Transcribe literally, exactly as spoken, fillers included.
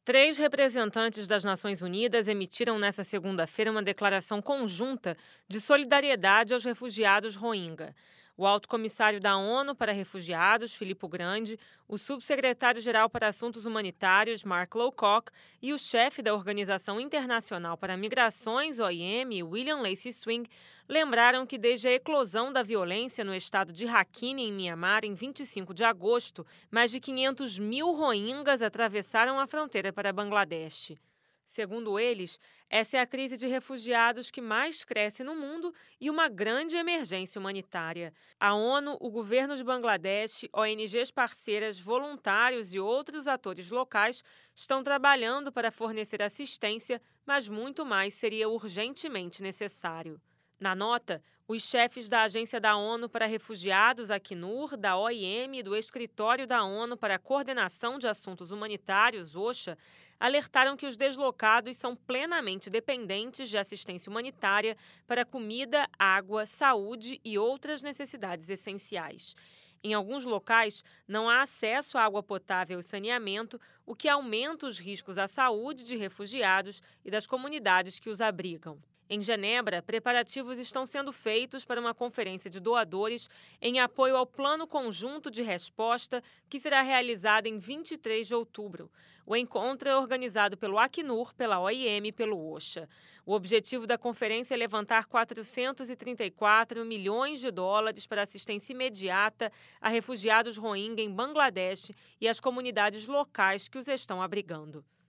Três representantes das Nações Unidas emitiram nesta segunda-feira uma declaração conjunta de solidariedade aos refugiados Rohingya. O alto comissário da ONU para Refugiados, Filippo Grandi, o subsecretário-geral para Assuntos Humanitários, Mark Lowcock, e o chefe da Organização Internacional para Migrações, O I M, William Lacy Swing, lembraram que desde a eclosão da violência no estado de Rakhine, em Mianmar, em vinte e cinco de agosto, mais de quinhentos mil rohingyas atravessaram a fronteira para Bangladesh. Segundo eles, essa é a crise de refugiados que mais cresce no mundo e uma grande emergência humanitária. A ONU, o governo de Bangladesh, O N Gs parceiras, voluntários e outros atores locais estão trabalhando para fornecer assistência, mas muito mais seria urgentemente necessário. Na nota, os chefes da Agência da ONU para Refugiados, Acnur, da O I M e do Escritório da ONU para a Coordenação de Assuntos Humanitários, OCHA, alertaram que os deslocados são plenamente dependentes de assistência humanitária para comida, água, saúde e outras necessidades essenciais. Em alguns locais, não há acesso à água potável e saneamento, o que aumenta os riscos à saúde de refugiados e das comunidades que os abrigam. Em Genebra, preparativos estão sendo feitos para uma conferência de doadores em apoio ao Plano Conjunto de Resposta, que será realizada em vinte e três de outubro. O encontro é organizado pelo Acnur, pela O I M e pelo OCHA. O objetivo da conferência é levantar quatrocentos e trinta e quatro milhões de dólares para assistência imediata a refugiados Rohingya em Bangladesh e às comunidades locais que os estão abrigando.